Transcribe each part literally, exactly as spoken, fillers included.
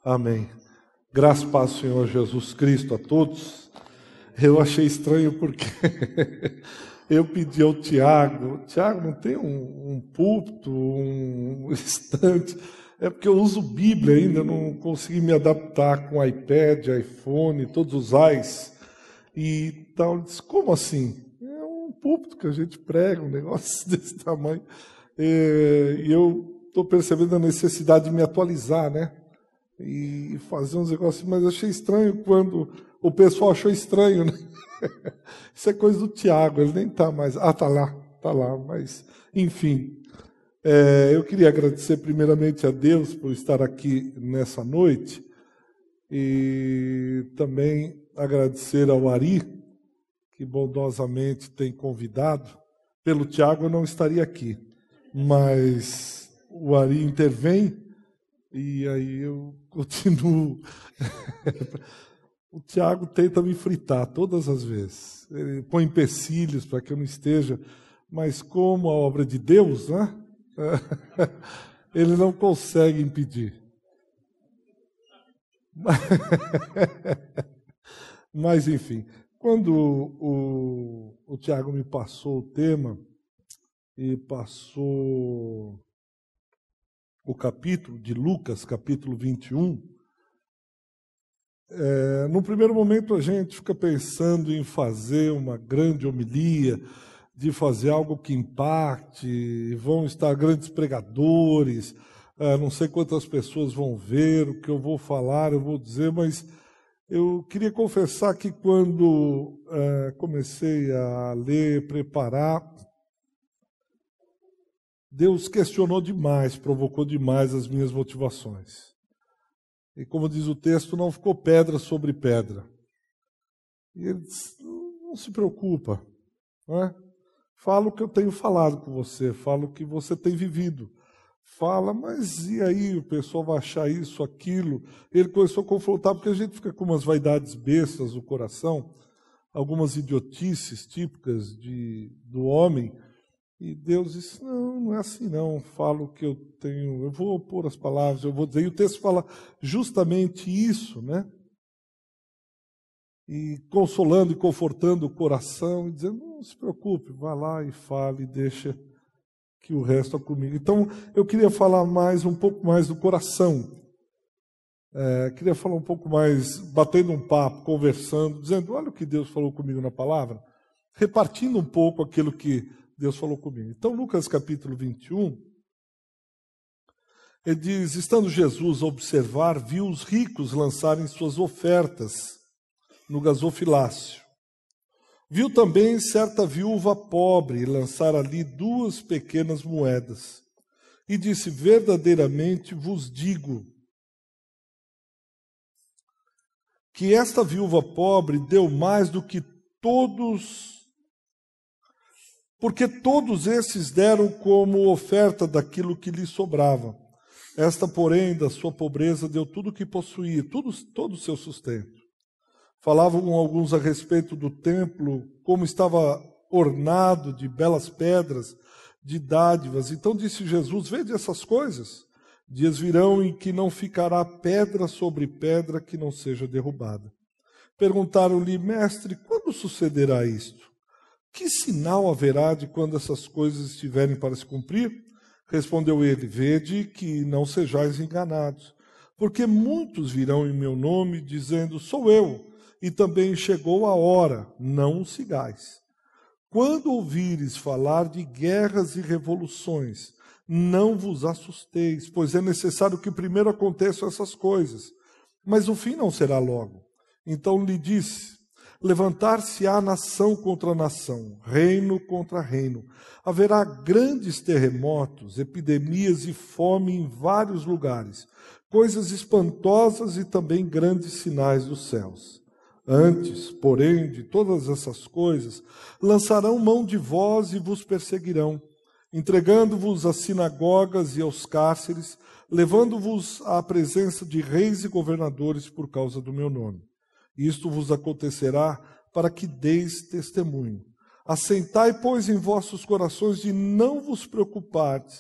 Amém. Graças para o Senhor Jesus Cristo a todos. Eu achei estranho porque eu pedi ao Tiago, Tiago, não tem um, um púlpito, um estante? É porque eu uso Bíblia ainda, não consegui me adaptar com iPad, iPhone, todos os ais. E tal, ele disse, como assim? É um púlpito que a gente prega, um negócio desse tamanho. E eu estou percebendo a necessidade de me atualizar, né? E fazer uns negócios, mas achei estranho quando o pessoal achou estranho, né? Isso é coisa do Tiago, ele nem está mais. Ah, está lá, está lá, mas enfim. É, eu queria agradecer primeiramente a Deus por estar aqui nessa noite e também agradecer ao Ari, que bondosamente tem convidado. Pelo Tiago eu não estaria aqui, mas o Ari intervém. E aí eu continuo. O Tiago tenta me fritar todas as vezes. Ele põe empecilhos para que eu não esteja. Mas como a obra de Deus, né? Ele não consegue impedir. Mas, enfim, quando o, o Tiago me passou o tema e passou o capítulo de Lucas, capítulo vinte e um, é, no primeiro momento a gente fica pensando em fazer uma grande homilia, de fazer algo que impacte, vão estar grandes pregadores, é, não sei quantas pessoas vão ver o que eu vou falar, eu vou dizer, mas eu queria confessar que quando é, comecei a ler, preparar, Deus questionou demais, provocou demais as minhas motivações. E como diz o texto, não ficou pedra sobre pedra. E ele disse, não se preocupa, não é? Fala o que eu tenho falado com você, fala o que você tem vivido. Fala, mas e aí, o pessoal vai achar isso, aquilo? Ele começou a confrontar, porque a gente fica com umas vaidades bestas no coração, algumas idiotices típicas de, do homem. E Deus disse, não, não é assim não, falo o que eu tenho, eu vou pôr as palavras, eu vou dizer. E o texto fala justamente isso, né? E consolando e confortando o coração, e dizendo, não se preocupe, vá lá e fale, deixa que o resto é comigo. Então, eu queria falar mais, um pouco mais do coração. É, queria falar um pouco mais, batendo um papo, conversando, dizendo, olha o que Deus falou comigo na palavra, repartindo um pouco aquilo que Deus falou comigo. Então, Lucas capítulo vinte e um, ele diz, estando Jesus a observar, viu os ricos lançarem suas ofertas no gasofilácio. Viu também certa viúva pobre lançar ali duas pequenas moedas. E disse, verdadeiramente vos digo, que esta viúva pobre deu mais do que todos, porque todos esses deram como oferta daquilo que lhe sobrava. Esta, porém, da sua pobreza, deu tudo o que possuía, tudo, todo o seu sustento. Falavam alguns a respeito do templo, como estava ornado de belas pedras, de dádivas. Então disse Jesus, vede essas coisas? Dias virão em que não ficará pedra sobre pedra que não seja derrubada. Perguntaram-lhe, mestre, quando sucederá isto? Que sinal haverá de quando essas coisas estiverem para se cumprir? Respondeu ele, vede que não sejais enganados, porque muitos virão em meu nome, dizendo, sou eu, e também chegou a hora, não o sigais. Quando ouvires falar de guerras e revoluções, não vos assusteis, pois é necessário que primeiro aconteçam essas coisas, mas o fim não será logo. Então lhe disse, levantar-se-á nação contra nação, reino contra reino. Haverá grandes terremotos, epidemias e fome em vários lugares, coisas espantosas e também grandes sinais dos céus. Antes, porém, de todas essas coisas, lançarão mão de vós e vos perseguirão, entregando-vos às sinagogas e aos cárceres, levando-vos à presença de reis e governadores por causa do meu nome. Isto vos acontecerá para que deis testemunho. Assentai, pois, em vossos corações de não vos preocupardes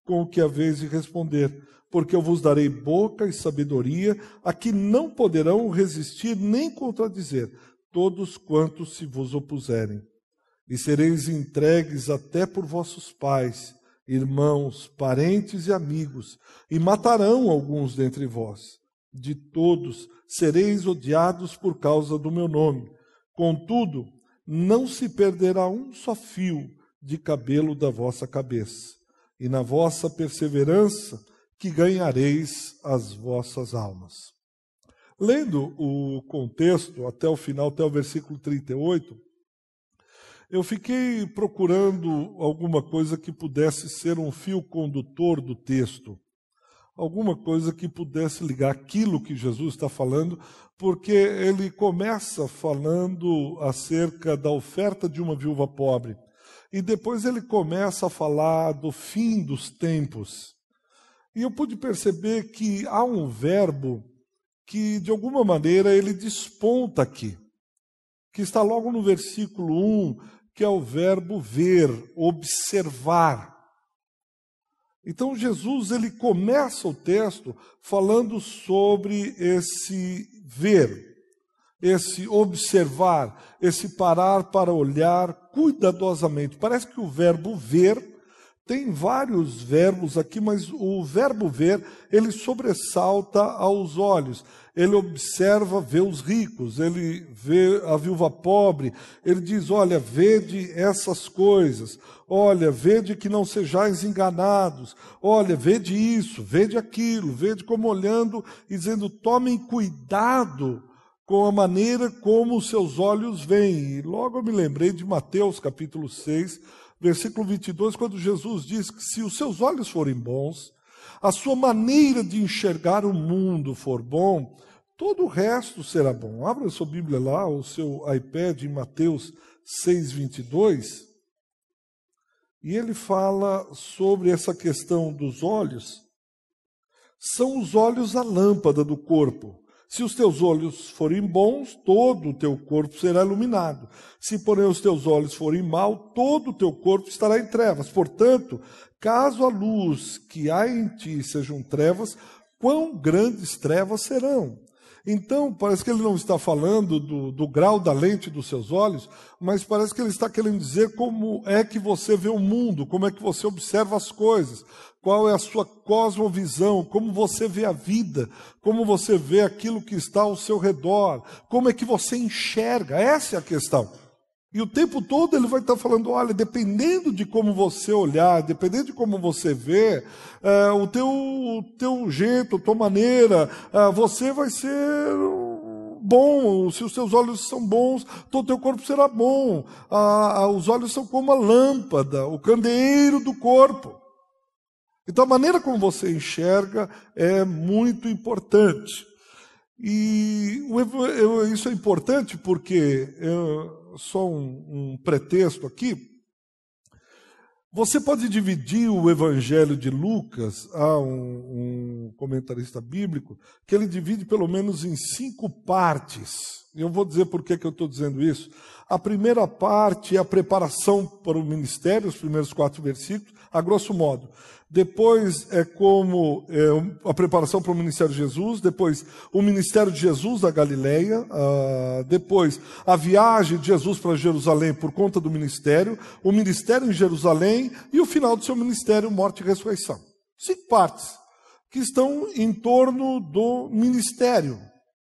com o que haveis de responder, porque eu vos darei boca e sabedoria, a que não poderão resistir nem contradizer todos quantos se vos opuserem. E sereis entregues até por vossos pais, irmãos, parentes e amigos, e matarão alguns dentre vós. De todos sereis odiados por causa do meu nome. Contudo, não se perderá um só fio de cabelo da vossa cabeça, e na vossa perseverança que ganhareis as vossas almas. Lendo o contexto até o final, até o versículo trinta e oito, eu fiquei procurando alguma coisa que pudesse ser um fio condutor do texto, alguma coisa que pudesse ligar aquilo que Jesus está falando, porque ele começa falando acerca da oferta de uma viúva pobre, e depois ele começa a falar do fim dos tempos. E eu pude perceber que há um verbo que, de alguma maneira, ele desponta aqui, que está logo no versículo um, que é o verbo ver, observar. Então Jesus ele começa o texto falando sobre esse ver, esse observar, esse parar para olhar cuidadosamente. Parece que o verbo ver tem vários verbos aqui, mas o verbo ver, ele sobressalta aos olhos. Ele observa, vê os ricos, ele vê a viúva pobre, ele diz, olha, vede essas coisas, olha, vede que não sejais enganados, olha, vede isso, vede aquilo, vede como olhando e dizendo, tomem cuidado com a maneira como os seus olhos veem. E logo eu me lembrei de Mateus capítulo seis, versículo vinte e dois, quando Jesus diz que se os seus olhos forem bons, a sua maneira de enxergar o mundo for bom, todo o resto será bom. Abra a sua Bíblia lá, o seu iPad, em Mateus seis, vinte e dois, e ele fala sobre essa questão dos olhos. São os olhos a lâmpada do corpo. Se os teus olhos forem bons, todo o teu corpo será iluminado. Se, porém, os teus olhos forem maus, todo o teu corpo estará em trevas. Portanto, caso a luz que há em ti sejam trevas, quão grandes trevas serão? Então, parece que ele não está falando do, do grau da lente dos seus olhos, mas parece que ele está querendo dizer como é que você vê o mundo, como é que você observa as coisas, qual é a sua cosmovisão, como você vê a vida, como você vê aquilo que está ao seu redor, como é que você enxerga, essa é a questão. E o tempo todo ele vai estar falando, olha, dependendo de como você olhar, dependendo de como você vê, é, o, teu, o teu jeito, a tua maneira, é, você vai ser bom. Se os seus olhos são bons, todo o teu corpo será bom. Ah, ah, os olhos são como a lâmpada, o candeeiro do corpo. Então a maneira como você enxerga é muito importante. E isso é importante porque... Eu, só um, um pretexto aqui, você pode dividir o Evangelho de Lucas, há um, um comentarista bíblico, que ele divide pelo menos em cinco partes. E eu vou dizer por que, que eu estou dizendo isso. A primeira parte é a preparação para o ministério, os primeiros quatro versículos, a grosso modo. Depois é como é, a preparação para o ministério de Jesus, depois o ministério de Jesus da Galileia, uh, depois a viagem de Jesus para Jerusalém por conta do ministério, o ministério em Jerusalém e o final do seu ministério, morte e ressurreição. Cinco partes que estão em torno do ministério.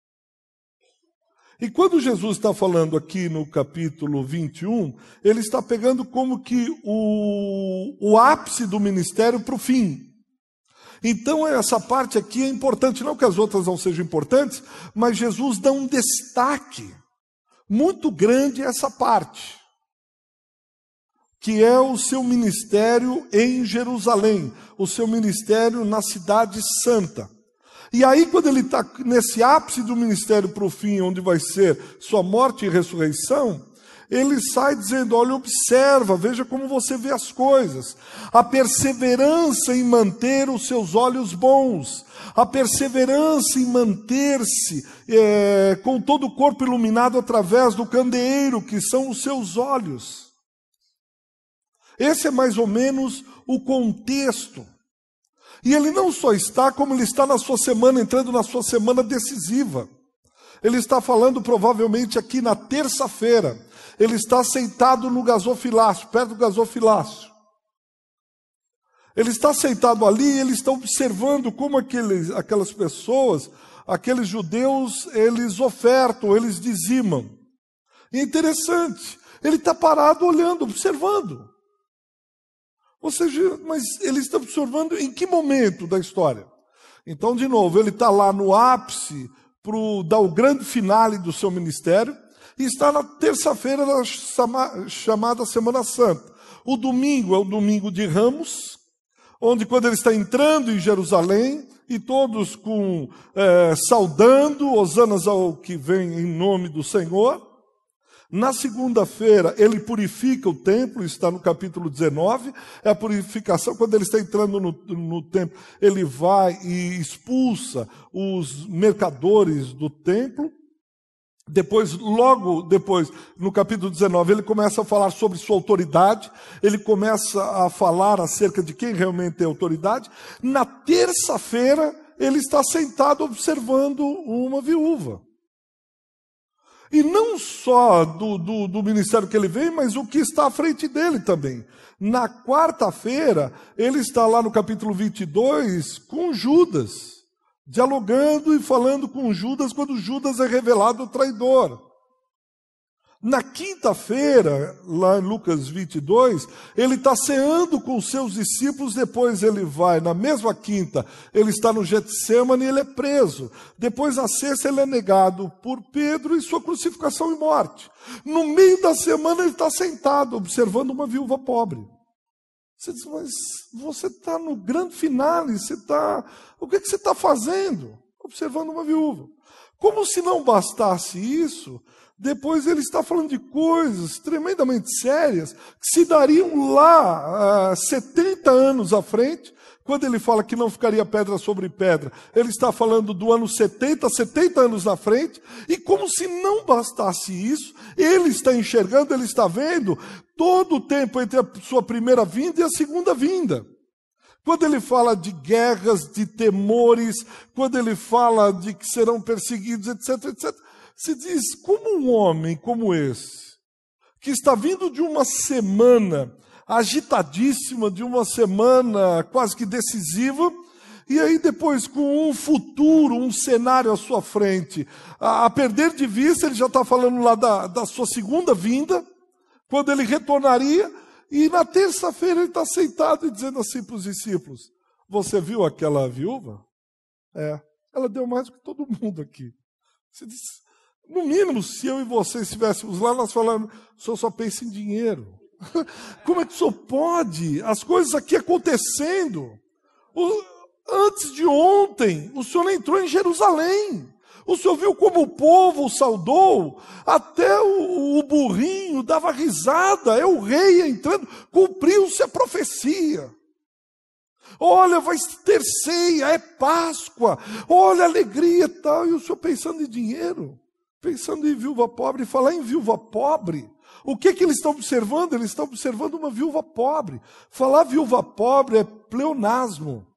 E quando Jesus está falando aqui no capítulo vinte e um, ele está pegando como que o, o ápice do ministério para o fim. Então essa parte aqui é importante, não que as outras não sejam importantes, mas Jesus dá um destaque muito grande a essa parte, que é o seu ministério em Jerusalém, o seu ministério na cidade santa. E aí, quando ele está nesse ápice do ministério para o fim, onde vai ser sua morte e ressurreição, ele sai dizendo, olha, observa, veja como você vê as coisas. A perseverança em manter os seus olhos bons, a perseverança em manter-se é, com todo o corpo iluminado através do candeeiro, que são os seus olhos. Esse é mais ou menos o contexto. E ele não só está, como ele está na sua semana, entrando na sua semana decisiva. Ele está falando provavelmente aqui na terça-feira. Ele está sentado no gasofilácio, perto do gasofilácio. Ele está sentado ali e ele está observando como aqueles, aquelas pessoas, aqueles judeus, eles ofertam, eles dizimam. E é interessante, ele está parado olhando, observando. Ou seja, mas ele está observando em que momento da história? Então, de novo, ele está lá no ápice para dar o grande finale do seu ministério e está na terça-feira da chamada Semana Santa. O domingo é o domingo de Ramos, onde quando ele está entrando em Jerusalém, e todos com é, saudando, hosanas ao que vem em nome do Senhor. Na segunda-feira, ele purifica o templo, está no capítulo dezenove, é a purificação, quando ele está entrando no, no templo, ele vai e expulsa os mercadores do templo. Depois, logo depois, no capítulo dezenove, ele começa a falar sobre sua autoridade, ele começa a falar acerca de quem realmente é autoridade. Na terça-feira, ele está sentado observando uma viúva. E não só do, do, do ministério que ele vem, mas o que está à frente dele também. Na quarta-feira, ele está lá no capítulo vinte e dois com Judas, dialogando e falando com Judas quando Judas é revelado o traidor. Na quinta-feira, lá em Lucas vinte e dois, ele está ceando com os seus discípulos, depois ele vai, na mesma quinta, ele está no Getsemane e ele é preso. Depois, na sexta, ele é negado por Pedro e sua crucificação e morte. No meio da semana, ele está sentado, observando uma viúva pobre. Você diz, mas você está no grande finale, você está... o que, é que você está fazendo? Observando uma viúva. Como se não bastasse isso, depois ele está falando de coisas tremendamente sérias, que se dariam lá, uh, setenta anos à frente, quando ele fala que não ficaria pedra sobre pedra. Ele está falando do ano setenta, setenta anos na frente, e como se não bastasse isso, ele está enxergando, ele está vendo todo o tempo entre a sua primeira vinda e a segunda vinda. Quando ele fala de guerras, de temores, quando ele fala de que serão perseguidos, etc, etcétera, se diz, como um homem como esse, que está vindo de uma semana agitadíssima, de uma semana quase que decisiva, e aí depois com um futuro, um cenário à sua frente, a, a perder de vista, ele já está falando lá da, da sua segunda vinda, quando ele retornaria, e na terça-feira ele está sentado e dizendo assim para os discípulos, você viu aquela viúva? É, ela deu mais do que todo mundo aqui. Você diz, no mínimo, se eu e você estivéssemos lá, nós falamos, o senhor só pensa em dinheiro. Como é que o senhor pode? As coisas aqui acontecendo. O, antes de ontem, o senhor entrou em Jerusalém. O senhor viu como o povo o saudou? Até o, o burrinho dava risada. É o rei entrando. Cumpriu-se a profecia. Olha, vai ter ceia, é Páscoa. Olha, alegria e tal. E o senhor pensando em dinheiro? Pensando em viúva pobre. E falar em viúva pobre... O que, que eles estão observando? Eles estão observando uma viúva pobre. Falar viúva pobre é pleonasmo.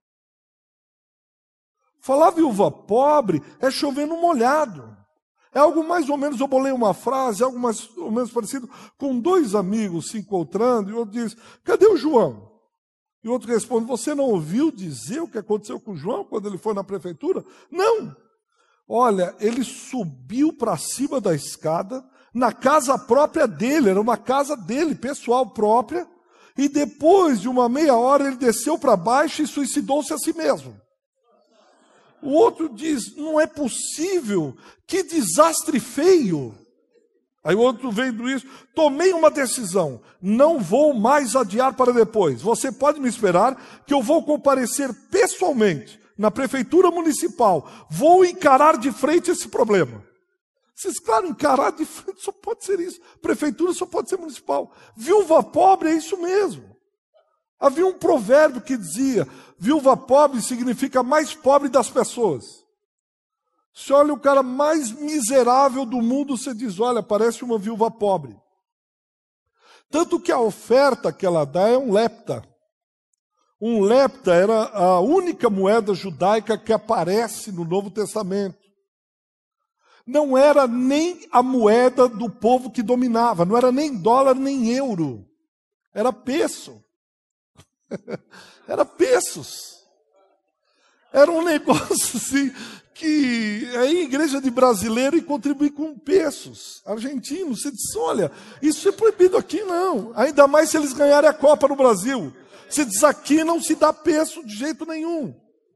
Falar viúva pobre é chover no molhado. É algo mais ou menos, eu bolei uma frase, algo mais ou menos parecido, com dois amigos se encontrando, e o outro diz, cadê o João? E o outro responde, você não ouviu dizer o que aconteceu com o João quando ele foi na prefeitura? Não. Olha, ele subiu para cima da escada, na casa própria dele, era uma casa dele, pessoal própria, e depois de uma meia hora ele desceu para baixo e suicidou-se a si mesmo. O outro diz, não é possível, que desastre feio. Aí o outro vendo isso, tomei uma decisão, não vou mais adiar para depois. Você pode me esperar que eu vou comparecer pessoalmente na prefeitura municipal, vou encarar de frente esse problema. Vocês, claro, encarar de frente só pode ser isso. Prefeitura só pode ser municipal. Viúva pobre é isso mesmo. Havia um provérbio que dizia, viúva pobre significa mais pobre das pessoas. Se olha o cara mais miserável do mundo, você diz, olha, parece uma viúva pobre. Tanto que a oferta que ela dá é um lepta. Um lepta era a única moeda judaica que aparece no Novo Testamento. Não era nem a moeda do povo que dominava, não era nem dólar nem euro, era peso. Era pesos. Era um negócio assim, que é igreja de brasileiro e contribuir com pesos. Argentino, você diz, olha, isso é proibido aqui não. Ainda mais se eles ganharem a Copa no Brasil. Você diz, aqui não se dá peso de jeito nenhum.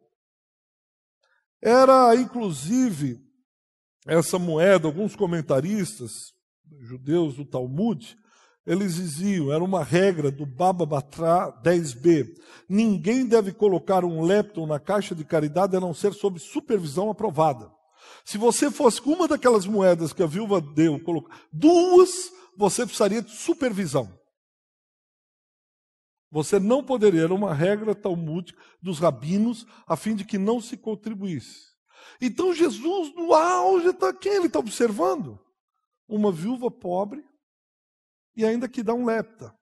Era, inclusive, essa moeda, alguns comentaristas judeus do Talmud, eles diziam, era uma regra do Baba Batra dez b. Ninguém deve colocar um lepton na caixa de caridade a não ser sob supervisão aprovada. Se você fosse com uma daquelas moedas que a viúva deu, colocou, duas, você precisaria de supervisão. Você não poderia, era uma regra talmúdica dos rabinos, a fim de que não se contribuísse. Então Jesus, no auge, tá, quem ele está observando? Uma viúva pobre, e ainda que dá um lepta.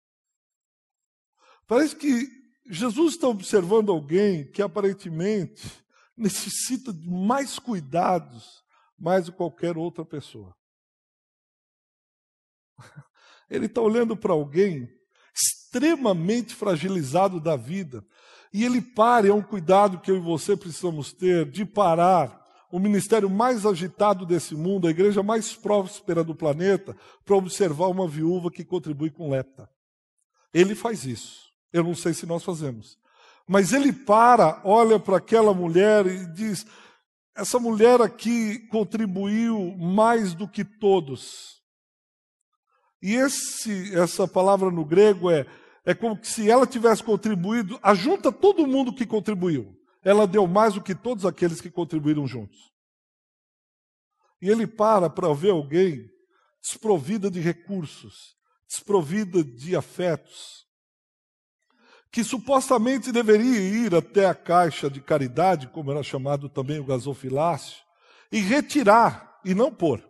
Parece que Jesus está observando alguém que aparentemente necessita de mais cuidados, mais do que qualquer outra pessoa. Ele está olhando para alguém extremamente fragilizado da vida, e ele para, é um cuidado que eu e você precisamos ter, de parar o ministério mais agitado desse mundo, a igreja mais próspera do planeta, para observar uma viúva que contribui com lepta. Ele faz isso. Eu não sei se nós fazemos. Mas ele para, olha para aquela mulher e diz, essa mulher aqui contribuiu mais do que todos. E esse, essa palavra no grego é, é como se ela tivesse contribuído, ajunta todo mundo que contribuiu. Ela deu mais do que todos aqueles que contribuíram juntos. E ele para para ver alguém desprovida de recursos, desprovida de afetos, que supostamente deveria ir até a caixa de caridade, como era chamado também o gasofilácio, e retirar, e não pôr.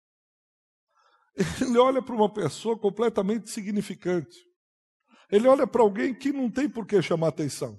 Ele olha para uma pessoa completamente insignificante. Ele olha para alguém que não tem por que chamar atenção.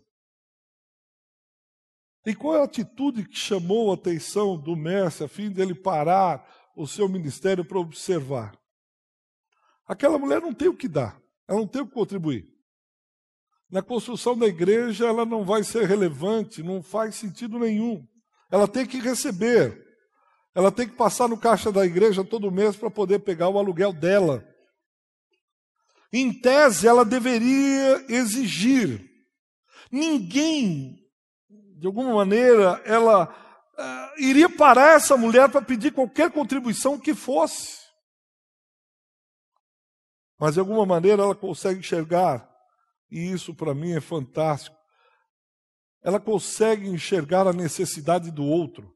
E qual é a atitude que chamou a atenção do mestre a fim dele parar o seu ministério para observar? Aquela mulher não tem o que dar, ela não tem o que contribuir. Na construção da igreja ela não vai ser relevante, não faz sentido nenhum. Ela tem que receber, ela tem que passar no caixa da igreja todo mês para poder pegar o aluguel dela. Em tese ela deveria exigir. Ninguém, de alguma maneira, ela uh, iria parar essa mulher para pedir qualquer contribuição que fosse. Mas, de alguma maneira, ela consegue enxergar, e isso para mim é fantástico, ela consegue enxergar a necessidade do outro.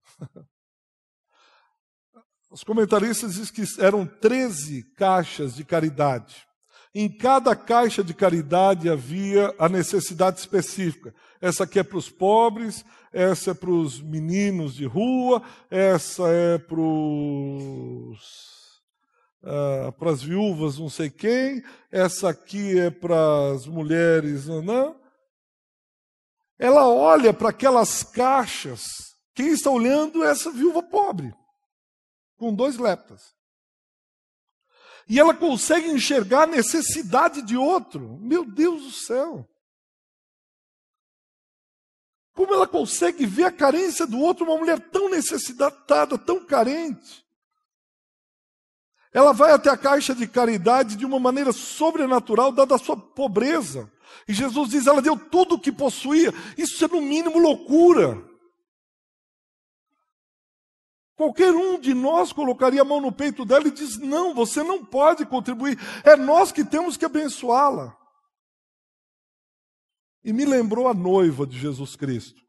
Os comentaristas dizem que eram treze caixas de caridade. Em cada caixa de caridade havia a necessidade específica. Essa aqui é para os pobres, essa é para os meninos de rua, essa é para os... Uh, para as viúvas não sei quem, essa aqui é para as mulheres, não, não. Ela olha para aquelas caixas, quem está olhando é essa viúva pobre, com dois leptas. E ela consegue enxergar a necessidade de outro. Meu Deus do céu! Como ela consegue ver a carência do outro, uma mulher tão necessitada, tão carente. Ela vai até a caixa de caridade de uma maneira sobrenatural, dada a sua pobreza. E Jesus diz, ela deu tudo o que possuía. Isso é no mínimo loucura. Qualquer um de nós colocaria a mão no peito dela e diz, não, você não pode contribuir. É nós que temos que abençoá-la. E me lembrou a noiva de Jesus Cristo.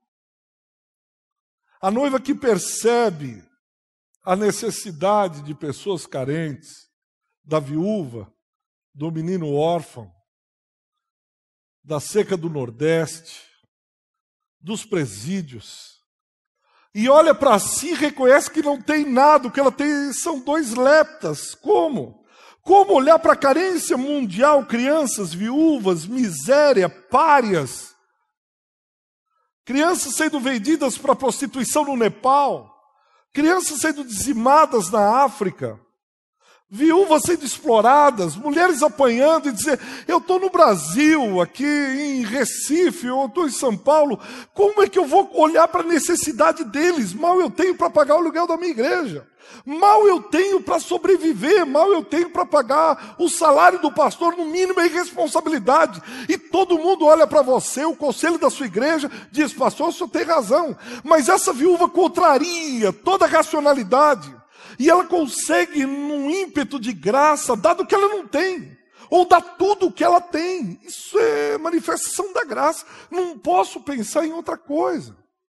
A noiva que percebe a necessidade de pessoas carentes, da viúva, do menino órfão, da seca do Nordeste, dos presídios. E olha para si e reconhece que não tem nada, o que ela tem são dois leptas. Como? Como olhar para a carência mundial, crianças, viúvas, miséria, párias, crianças sendo vendidas para prostituição no Nepal, crianças sendo dizimadas na África, viúvas sendo exploradas, mulheres apanhando e dizer, eu estou no Brasil, aqui em Recife, eu estou em São Paulo, como é que eu vou olhar para a necessidade deles? Mal eu tenho para pagar o aluguel da minha igreja, mal eu tenho para sobreviver, mal eu tenho para pagar o salário do pastor, no mínimo é irresponsabilidade. E todo mundo olha para você, o conselho da sua igreja diz, pastor, o senhor tem razão, mas essa viúva contraria toda a racionalidade. E ela consegue, num ímpeto de graça, dar do que ela não tem, ou dar tudo o que ela tem. Isso é manifestação da graça. Não posso pensar em outra coisa.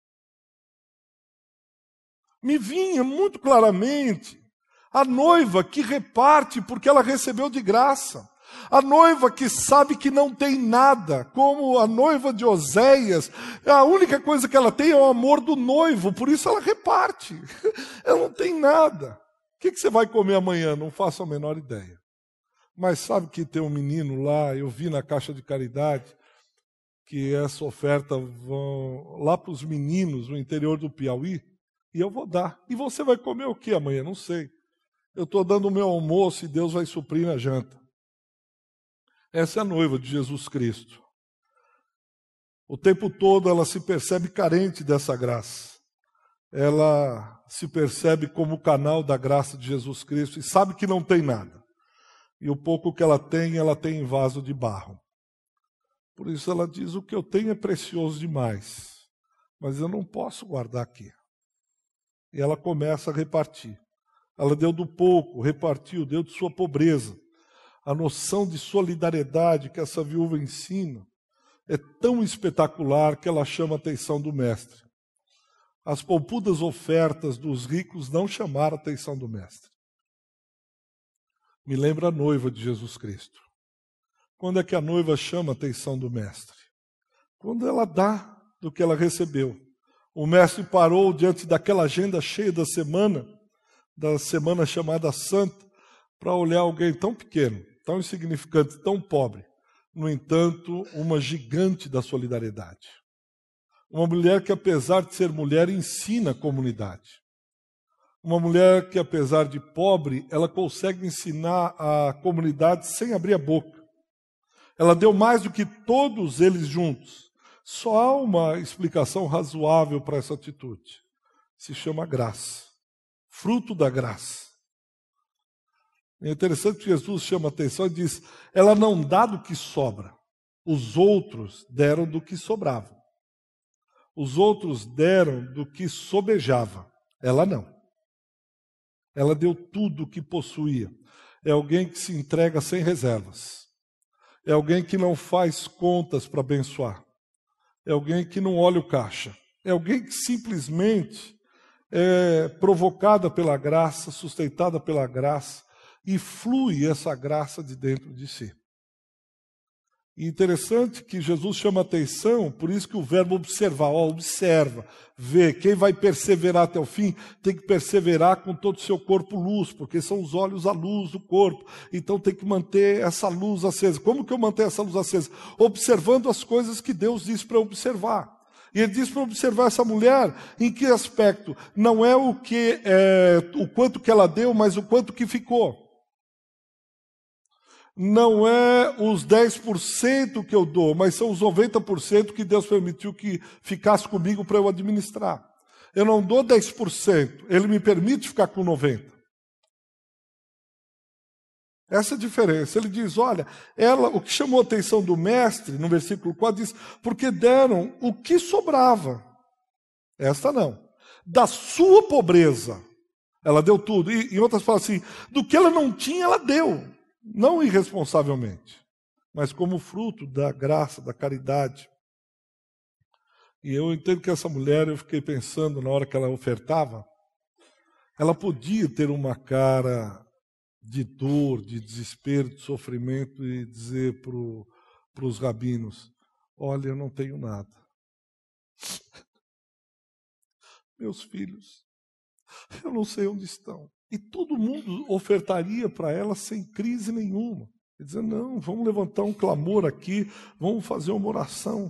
Me vinha muito claramente a noiva que reparte porque ela recebeu de graça. A noiva que sabe que não tem nada, como a noiva de Oséias, a única coisa que ela tem é o amor do noivo, por isso ela reparte. Ela não tem nada. O que você vai comer amanhã? Não faço a menor ideia. Mas sabe que tem um menino lá, eu vi na caixa de caridade, que essa oferta vão lá para os meninos no interior do Piauí, e eu vou dar. E você vai comer o que amanhã? Não sei. Eu estou dando o meu almoço e Deus vai suprir na janta. Essa é a noiva de Jesus Cristo. O tempo todo ela se percebe carente dessa graça. Ela se percebe como canal da graça de Jesus Cristo e sabe que não tem nada. E o pouco que ela tem, ela tem em vaso de barro. Por isso ela diz, o que eu tenho é precioso demais, mas eu não posso guardar aqui. E ela começa a repartir. Ela deu do pouco, repartiu, deu de sua pobreza. A noção de solidariedade que essa viúva ensina é tão espetacular que ela chama a atenção do mestre. As poupudas ofertas dos ricos não chamaram a atenção do mestre. Me lembra a noiva de Jesus Cristo. Quando é que a noiva chama a atenção do mestre? Quando ela dá do que ela recebeu. O mestre parou diante daquela agenda cheia da semana, da semana chamada Santa, para olhar alguém tão pequeno, tão insignificante, tão pobre. No entanto, uma gigante da solidariedade. Uma mulher que, apesar de ser mulher, ensina a comunidade. Uma mulher que, apesar de pobre, ela consegue ensinar a comunidade sem abrir a boca. Ela deu mais do que todos eles juntos. Só há uma explicação razoável para essa atitude. Se chama graça. Fruto da graça. É interessante que Jesus chama a atenção e diz, ela não dá do que sobra. Os outros deram do que sobrava. Os outros deram do que sobejava. Ela não. Ela deu tudo o que possuía. É alguém que se entrega sem reservas. É alguém que não faz contas para abençoar. É alguém que não olha o caixa. É alguém que simplesmente é provocada pela graça, sustentada pela graça, e flui essa graça de dentro de si. E interessante que Jesus chama a atenção, por isso que o verbo observar, ó, observa, vê, quem vai perseverar até o fim, tem que perseverar com todo o seu corpo luz, porque são os olhos a luz do corpo, então tem que manter essa luz acesa. Como que eu mantenho essa luz acesa? Observando as coisas que Deus diz para observar. E ele diz para observar essa mulher, em que aspecto? Não é o que é, o quanto que ela deu, mas o quanto que ficou. Não é os dez por cento que eu dou, mas são os noventa por cento que Deus permitiu que ficasse comigo para eu administrar. Eu não dou dez por cento, Ele me permite ficar com noventa por cento. Essa é a diferença. Ele diz, olha, ela, o que chamou a atenção do mestre, no versículo quatro, diz, porque deram o que sobrava. Esta não. Da sua pobreza, ela deu tudo. E, em outras palavras assim, do que ela não tinha, ela deu. Não irresponsavelmente, mas como fruto da graça, da caridade. E eu entendo que essa mulher, eu fiquei pensando na hora que ela ofertava, ela podia ter uma cara de dor, de desespero, de sofrimento e dizer para os rabinos, olha, eu não tenho nada. Meus filhos, eu não sei onde estão. E todo mundo ofertaria para ela sem crise nenhuma. Dizendo, não, vamos levantar um clamor aqui, vamos fazer uma oração.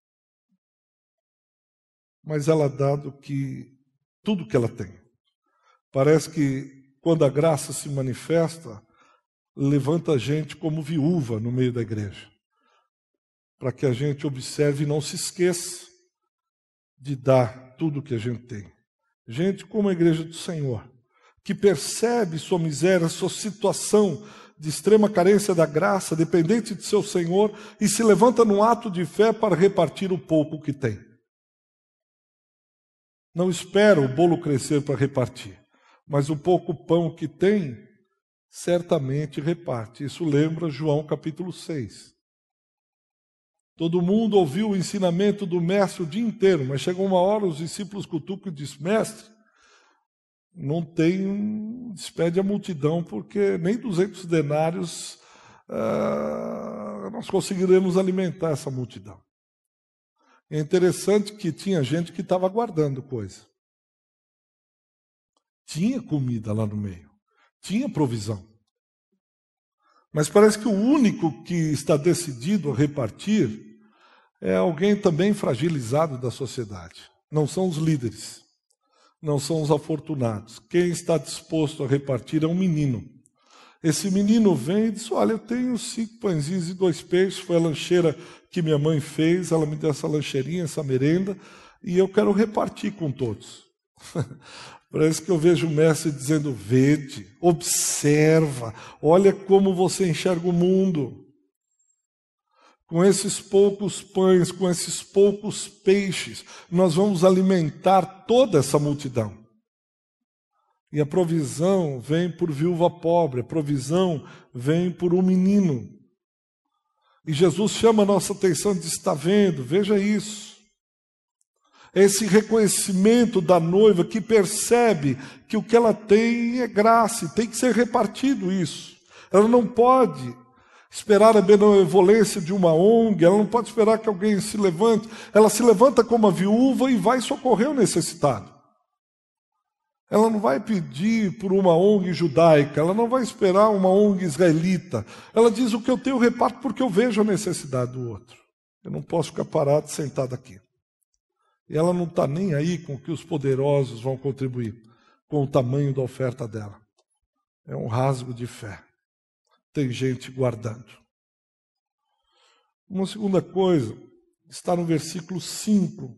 Mas ela dá do que, tudo que ela tem. Parece que quando a graça se manifesta, levanta a gente como viúva no meio da igreja. Para que a gente observe e não se esqueça de dar tudo que a gente tem. Gente como a igreja do Senhor, que percebe sua miséria, sua situação de extrema carência da graça, dependente de seu Senhor, e se levanta num ato de fé para repartir o pouco que tem. Não espera o bolo crescer para repartir, mas o pouco pão que tem, certamente reparte. Isso lembra João capítulo seis. Todo mundo ouviu o ensinamento do mestre o dia inteiro, mas chegou uma hora, os discípulos cutucam e dizem, mestre, não tem, despede a multidão, porque nem duzentos denários ah, nós conseguiremos alimentar essa multidão. É interessante que tinha gente que estava guardando coisa. Tinha comida lá no meio, tinha provisão. Mas parece que o único que está decidido a repartir é alguém também fragilizado da sociedade. Não são os líderes, não são os afortunados. Quem está disposto a repartir é um menino. Esse menino vem e diz, olha, eu tenho cinco pãezinhos e dois peixes, foi a lancheira que minha mãe fez, ela me deu essa lancheirinha, essa merenda, e eu quero repartir com todos. Parece que eu vejo o mestre dizendo, vede, observa, olha como você enxerga o mundo. Com esses poucos pães, com esses poucos peixes, nós vamos alimentar toda essa multidão. E a provisão vem por viúva pobre, a provisão vem por um menino. E Jesus chama a nossa atenção e diz, está vendo, veja isso. Esse reconhecimento da noiva que percebe que o que ela tem é graça, e tem que ser repartido isso. Ela não pode esperar a benevolência de uma O N G, ela não pode esperar que alguém se levante. Ela se levanta como a viúva e vai socorrer o necessitado. Ela não vai pedir por uma O N G judaica, ela não vai esperar uma O N G israelita. Ela diz, o que eu tenho eu reparto porque eu vejo a necessidade do outro. Eu não posso ficar parado, sentado aqui. E ela não está nem aí com o que os poderosos vão contribuir, com o tamanho da oferta dela. É um rasgo de fé. Tem gente guardando. Uma segunda coisa, está no versículo cinco.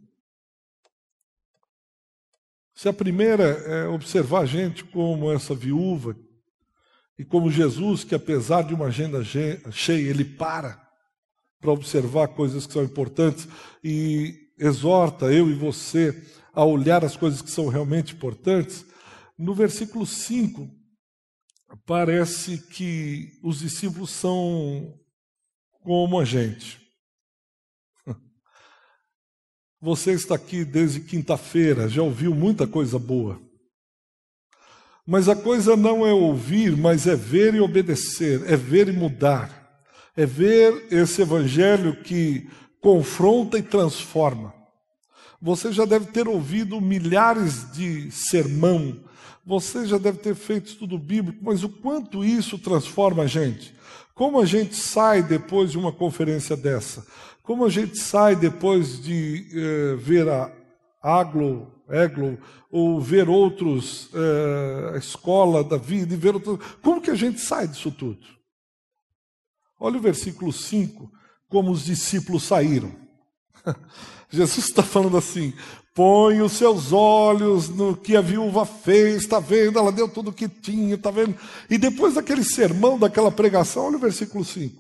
Se a primeira é observar a gente como essa viúva, e como Jesus, que apesar de uma agenda cheia, ele para para observar coisas que são importantes e exorta eu e você a olhar as coisas que são realmente importantes, no versículo cinco, parece que os discípulos são como a gente. Você está aqui desde quinta-feira, já ouviu muita coisa boa. Mas a coisa não é ouvir, mas é ver e obedecer, é ver e mudar. É ver esse evangelho que confronta e transforma. Você já deve ter ouvido milhares de sermão, você já deve ter feito estudo bíblico, mas o quanto isso transforma a gente? Como a gente sai depois de uma conferência dessa? Como a gente sai depois de eh, ver a Aglo, Eglo, ou ver outros, eh, a escola da vida, e ver outros... Como que a gente sai disso tudo? Olha o versículo cinco, como os discípulos saíram. Jesus está falando assim, põe os seus olhos no que a viúva fez, está vendo, ela deu tudo o que tinha, está vendo? E depois daquele sermão, daquela pregação, olha o versículo cinco.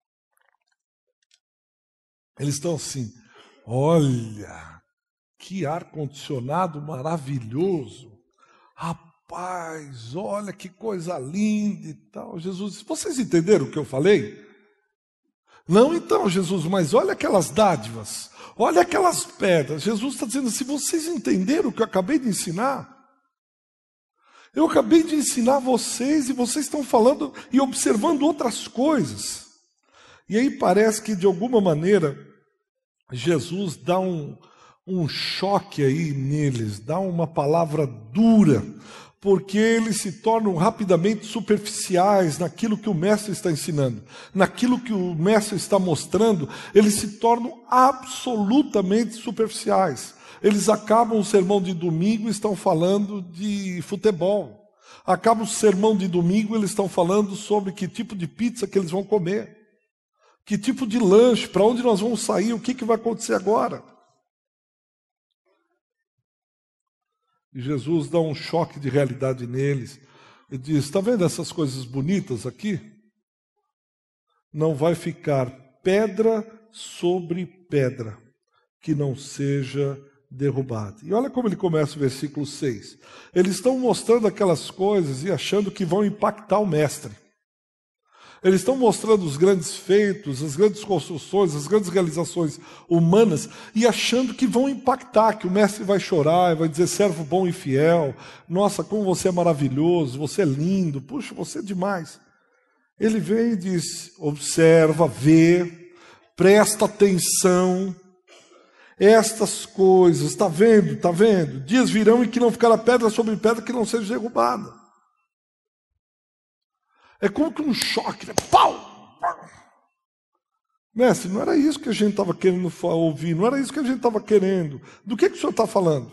Eles estão assim, olha, que ar-condicionado maravilhoso, rapaz, olha que coisa linda e tal. Jesus disse, vocês entenderam o que eu falei? Não então, Jesus, mas olha aquelas dádivas, olha aquelas pedras. Jesus está dizendo assim, vocês entenderam o que eu acabei de ensinar? Eu acabei de ensinar vocês e vocês estão falando e observando outras coisas. E aí parece que de alguma maneira Jesus dá um, um choque aí neles, dá uma palavra dura, porque eles se tornam rapidamente superficiais naquilo que o mestre está ensinando, naquilo que o mestre está mostrando, eles se tornam absolutamente superficiais. Eles acabam o sermão de domingo e estão falando de futebol. Acaba o sermão de domingo, eles estão falando sobre que tipo de pizza que eles vão comer, que tipo de lanche, para onde nós vamos sair, o que, que vai acontecer agora. E Jesus dá um choque de realidade neles e diz: está vendo essas coisas bonitas aqui? Não vai ficar pedra sobre pedra que não seja derrubada. E olha como ele começa o versículo seis. Eles estão mostrando aquelas coisas e achando que vão impactar o mestre. Eles estão mostrando os grandes feitos, as grandes construções, as grandes realizações humanas e achando que vão impactar, que o mestre vai chorar, vai dizer: servo bom e fiel, nossa, como você é maravilhoso, você é lindo, puxa, você é demais. Ele vem e diz: observa, vê, presta atenção, estas coisas, está vendo, está vendo? Dias virão em que não ficará pedra sobre pedra que não seja derrubada. É como que um choque, né? Pau! Mestre, não era isso que a gente estava querendo ouvir, não era isso que a gente estava querendo. Do que, que o senhor está falando?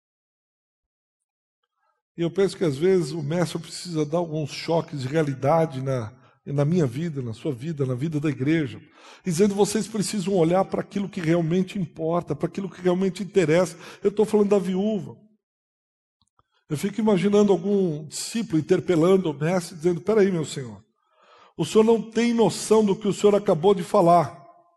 E eu penso que às vezes o mestre precisa dar alguns choques de realidade na, na minha vida, na sua vida, na vida da igreja, dizendo: vocês precisam olhar para aquilo que realmente importa, para aquilo que realmente interessa. Eu estou falando da viúva. Eu fico imaginando algum discípulo interpelando o mestre, dizendo: espera aí, meu senhor, o senhor não tem noção do que o senhor acabou de falar.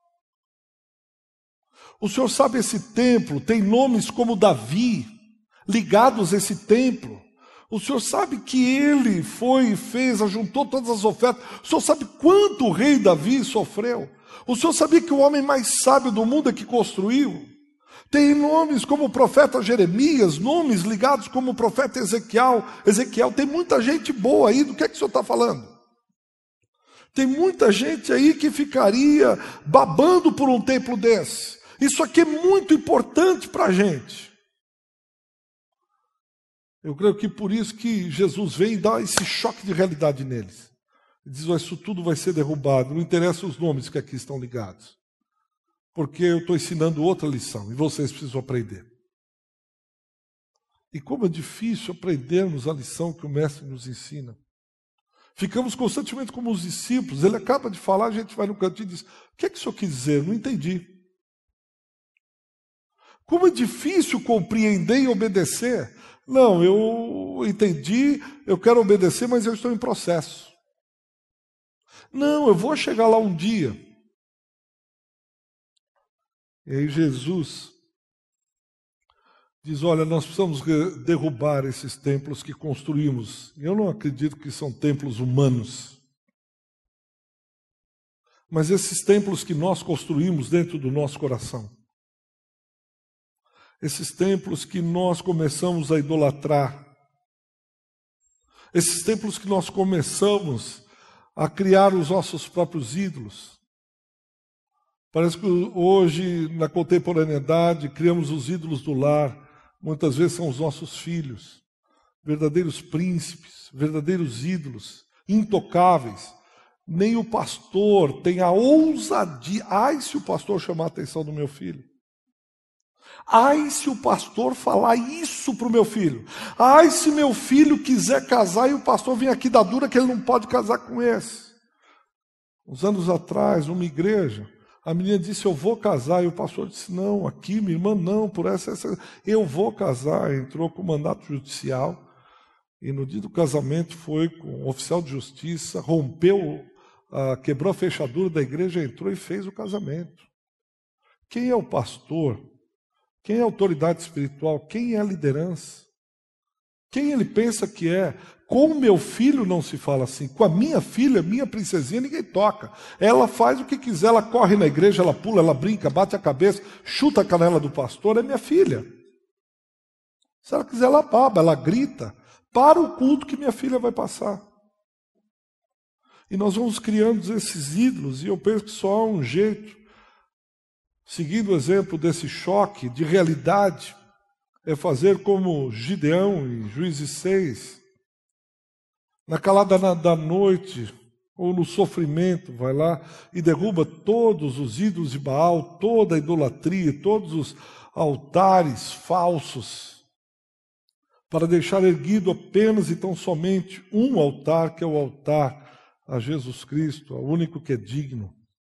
O senhor sabe, esse templo tem nomes como Davi, ligados a esse templo. O senhor sabe que ele foi e fez, ajuntou todas as ofertas. O senhor sabe quanto o rei Davi sofreu. O senhor sabia que o homem mais sábio do mundo é que construiu. Tem nomes como o profeta Jeremias, nomes ligados como o profeta Ezequiel. Ezequiel, tem muita gente boa aí, do que é que o senhor está falando? Tem muita gente aí que ficaria babando por um templo desse. Isso aqui é muito importante para a gente. Eu creio que por isso que Jesus vem e dá esse choque de realidade neles. Ele diz: oh, isso tudo vai ser derrubado, não interessa os nomes que aqui estão ligados. Porque eu estou ensinando outra lição e vocês precisam aprender. E como é difícil aprendermos a lição que o mestre nos ensina. Ficamos constantemente como os discípulos. Ele acaba de falar, a gente vai no cantinho e diz: o que é que o senhor quis dizer? Não entendi. Como é difícil compreender e obedecer. Não, eu entendi, eu quero obedecer, mas eu estou em processo. Não, eu vou chegar lá um dia. E aí Jesus diz: olha, nós precisamos derrubar esses templos que construímos. Eu não acredito que são templos humanos. Mas esses templos que nós construímos dentro do nosso coração. Esses templos que nós começamos a idolatrar. Esses templos que nós começamos a criar os nossos próprios ídolos. Parece que hoje, na contemporaneidade, criamos os ídolos do lar. Muitas vezes são os nossos filhos, verdadeiros príncipes, verdadeiros ídolos, intocáveis. Nem o pastor tem a ousadia. Ai, se o pastor chamar a atenção do meu filho. Ai, se o pastor falar isso para o meu filho. Ai, se meu filho quiser casar e o pastor vem aqui dar dura que ele não pode casar com esse. Uns anos atrás, numa igreja, a menina disse: eu vou casar. E o pastor disse: não, aqui, minha irmã, não, por essa, essa. Eu vou casar. Entrou com mandato judicial. E no dia do casamento foi com um oficial de justiça, rompeu, uh, quebrou a fechadura da igreja, entrou e fez o casamento. Quem é o pastor? Quem é a autoridade espiritual? Quem é a liderança? Quem ele pensa que é? Com o meu filho não se fala assim. Com a minha filha, minha princesinha, ninguém toca. Ela faz o que quiser, ela corre na igreja, ela pula, ela brinca, bate a cabeça, chuta a canela do pastor, é minha filha. Se ela quiser, ela baba, ela grita. Para o culto que minha filha vai passar. E nós vamos criando esses ídolos, e eu penso que só há um jeito, seguindo o exemplo desse choque de realidade, é fazer como Gideão em Juízes seis, na calada da noite, ou no sofrimento, vai lá e derruba todos os ídolos de Baal, toda a idolatria, todos os altares falsos, para deixar erguido apenas e tão somente um altar, que é o altar a Jesus Cristo, o único que é digno.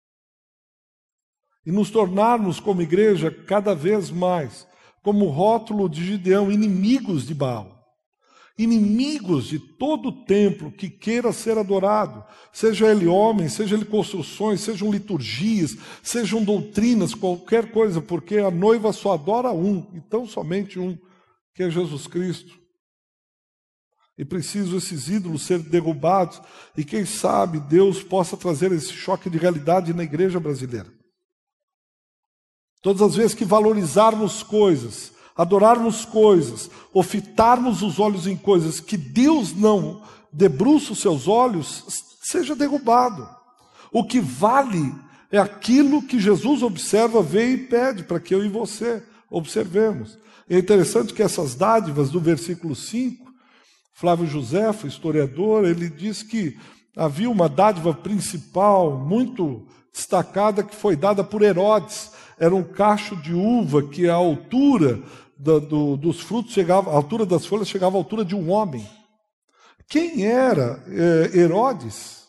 E nos tornarmos como igreja cada vez mais, como o rótulo de Gideão, inimigos de Baal. Inimigos de todo o templo que queira ser adorado, seja ele homem, seja ele construções, sejam liturgias, sejam doutrinas, qualquer coisa, porque a noiva só adora um, e tão somente um, que é Jesus Cristo. E preciso esses ídolos ser derrubados, e quem sabe Deus possa trazer esse choque de realidade na igreja brasileira. Todas as vezes que valorizarmos coisas, adorarmos coisas, ou fitarmos os olhos em coisas que Deus não debruça os seus olhos, seja derrubado. O que vale é aquilo que Jesus observa, vê e pede para que eu e você observemos. É interessante que essas dádivas do versículo cinco, Flávio Josefo, historiador, ele diz que havia uma dádiva principal, muito destacada, que foi dada por Herodes. Era um cacho de uva que a altura do, do, dos frutos chegava, a altura das folhas chegava à altura de um homem. Quem era é, Herodes?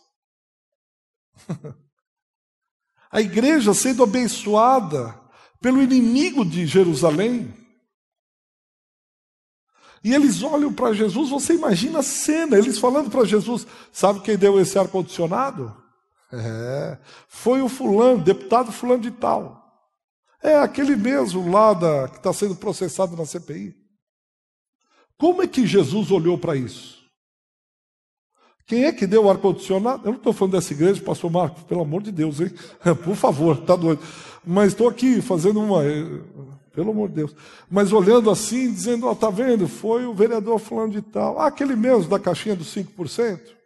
A igreja sendo abençoada pelo inimigo de Jerusalém. E eles olham para Jesus, você imagina a cena, eles falando para Jesus, sabe quem deu esse ar-condicionado? É, foi o fulano, deputado fulano de tal. É aquele mesmo lá da, que está sendo processado na C P I. Como é que Jesus olhou para isso? Quem é que deu o ar-condicionado? Eu não estou falando dessa igreja, pastor Marcos, pelo amor de Deus, hein? Por favor, está doido. Mas estou aqui fazendo uma... Pelo amor de Deus. Mas olhando assim, dizendo, ó, oh, tá vendo? Foi o vereador fulano de tal. Ah, aquele mesmo da caixinha dos cinco por cento.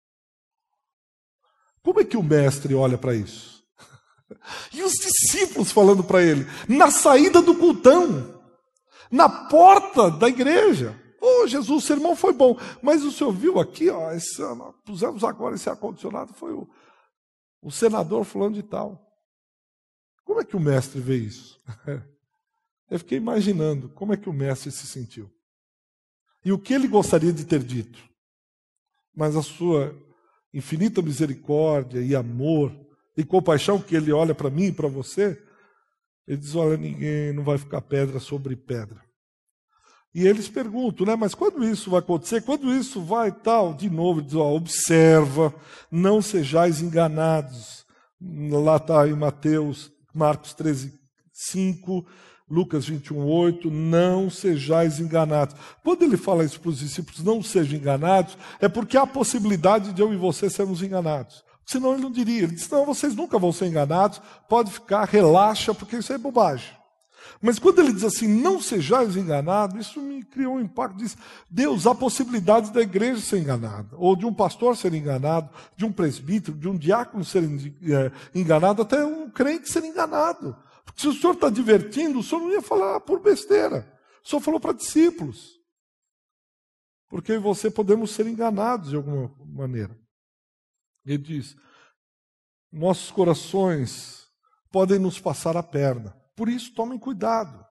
Como é que o mestre olha para isso? E os discípulos falando para ele, na saída do cultão, na porta da igreja. Ô, oh, Jesus, o sermão foi bom, mas o senhor viu aqui, ó, esse, pusemos agora esse ar-condicionado, foi o, o senador fulano de tal. Como é que o mestre vê isso? Eu fiquei imaginando como é que o mestre se sentiu. E o que ele gostaria de ter dito. Mas a sua infinita misericórdia e amor e compaixão que ele olha para mim e para você, ele diz, olha, ninguém não vai ficar pedra sobre pedra. E eles perguntam, né, mas quando isso vai acontecer? Quando isso vai tal? De novo, ele diz, ó, observa, não sejais enganados. Lá está em Mateus, Marcos treze, cinco, Lucas vinte e um, oito, não sejais enganados. Quando ele fala isso para os discípulos, não sejam enganados, é porque há a possibilidade de eu e você sermos enganados. Senão ele não diria, ele disse, não, vocês nunca vão ser enganados, pode ficar, relaxa, porque isso é bobagem. Mas quando ele diz assim, não sejais enganados, isso me criou um impacto, diz, Deus, há possibilidade da igreja ser enganada, ou de um pastor ser enganado, de um presbítero, de um diácono ser enganado, até um crente ser enganado. Porque se o senhor está divertindo, o senhor não ia falar por besteira. O senhor falou para discípulos. Porque eu e você podemos ser enganados de alguma maneira. Ele diz, nossos corações podem nos passar a perna. Por isso, tomem cuidado.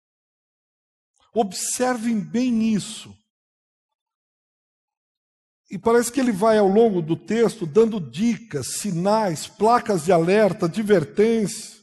Observem bem isso. E parece que ele vai, ao longo do texto, dando dicas, sinais, placas de alerta, advertência.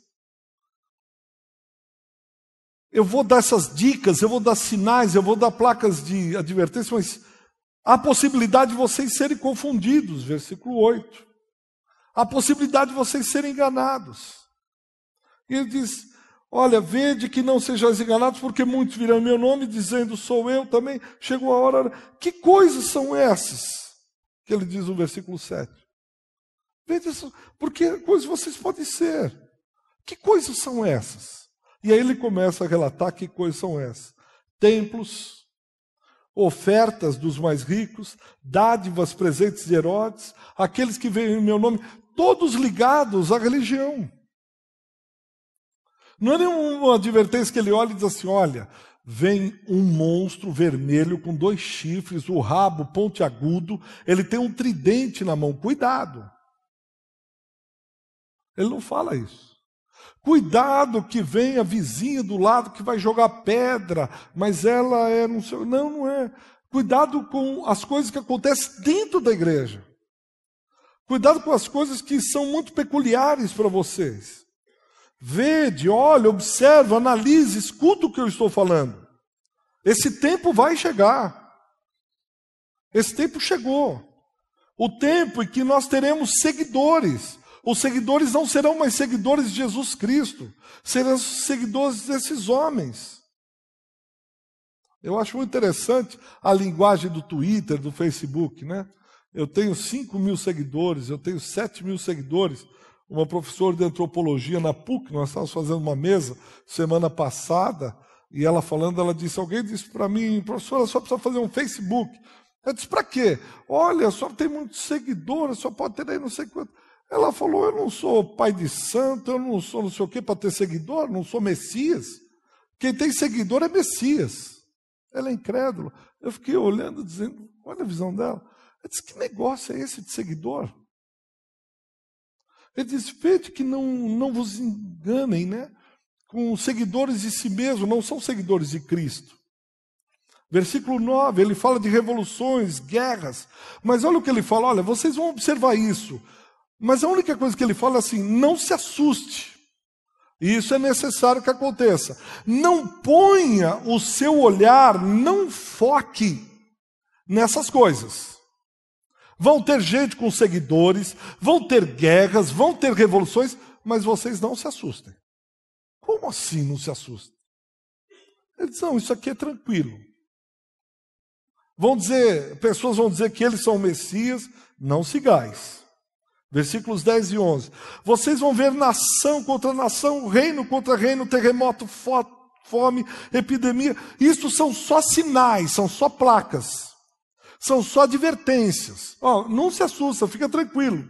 Eu vou dar essas dicas, eu vou dar sinais, eu vou dar placas de advertência, mas há possibilidade de vocês serem confundidos, versículo oito. Há possibilidade de vocês serem enganados. E ele diz, olha, vede que não sejais enganados, porque muitos virão em meu nome, dizendo, sou eu também. Chegou a hora, que coisas são essas? Que ele diz no versículo sete. Vede isso, porque coisas vocês podem ser. Que coisas são essas? E aí ele começa a relatar que coisas são essas. Templos, ofertas dos mais ricos, dádivas, presentes de Herodes, aqueles que veem em meu nome, todos ligados à religião. Não é nenhuma advertência que ele olha e diz assim, olha, vem um monstro vermelho com dois chifres, o rabo pontiagudo, ele tem um tridente na mão. Cuidado. Ele não fala isso. Cuidado que vem a vizinha do lado que vai jogar pedra, mas ela é não sei, não, não é. Cuidado com as coisas que acontecem dentro da igreja. Cuidado com as coisas que são muito peculiares para vocês. Vede, olha, observa, analise, escuta o que eu estou falando. Esse tempo vai chegar. Esse tempo chegou. O tempo em que nós teremos seguidores. Os seguidores não serão mais seguidores de Jesus Cristo, serão seguidores desses homens. Eu acho muito interessante a linguagem do Twitter, do Facebook, né? Eu tenho cinco mil seguidores, eu tenho sete mil seguidores. Uma professora de antropologia na P U C, nós estávamos fazendo uma mesa semana passada, e ela falando, ela disse, alguém disse para mim, professora, só precisa fazer um Facebook. Eu disse, para quê? Olha, só tem muitos seguidores, só pode ter aí não sei quanto. Ela falou, eu não sou pai de santo, eu não sou não sei o quê para ter seguidor, não sou Messias. Quem tem seguidor é Messias. Ela é incrédula. Eu fiquei olhando, dizendo, olha a visão dela. Eu disse, que negócio é esse de seguidor? Ele disse, vede que não, não vos enganem, né? Com seguidores de si mesmo, não são seguidores de Cristo. Versículo nove, ele fala de revoluções, guerras. Mas olha o que ele fala, olha, vocês vão observar isso. Mas a única coisa que ele fala é assim, não se assuste. E isso é necessário que aconteça. Não ponha o seu olhar, não foque nessas coisas. Vão ter gente com seguidores, vão ter guerras, vão ter revoluções, mas vocês não se assustem. Como assim não se assustem? Eles dizem, não, isso aqui é tranquilo. Vão dizer, pessoas vão dizer que eles são o Messias, não sigais. Versículos dez e onze. Vocês vão ver nação contra nação, reino contra reino, terremoto, fome, epidemia. Isso são só sinais, são só placas. São só advertências. Oh, não se assusta, fica tranquilo.